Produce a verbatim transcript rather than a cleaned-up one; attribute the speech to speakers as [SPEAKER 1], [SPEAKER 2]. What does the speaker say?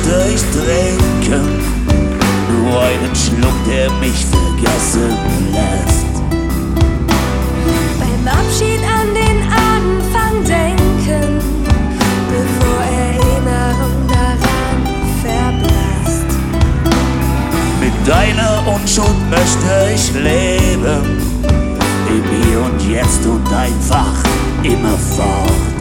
[SPEAKER 1] möchte ich trinken, nur einen Schluck, der mich vergessen lässt.
[SPEAKER 2] Beim Abschied an den Anfang denken, bevor Erinnerung daran verblasst.
[SPEAKER 1] Mit deiner Unschuld möchte ich leben, im Hier und Jetzt und einfach immerfort.